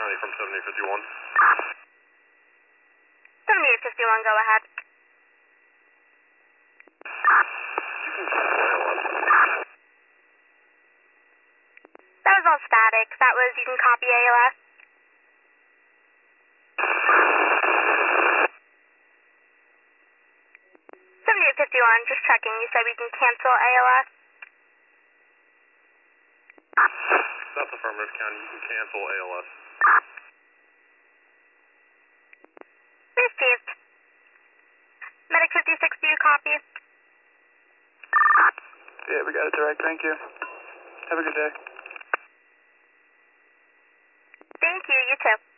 County from 7851. 7851, go ahead. You can cancel ALS. That was all static. That was, you can copy ALS. 7851, just checking. You said we can cancel ALS? That's affirmative, County. You can cancel ALS. Received. Medic 56, do you copy? Yeah, we got it direct. Thank you. Have a good day. Thank you, you too.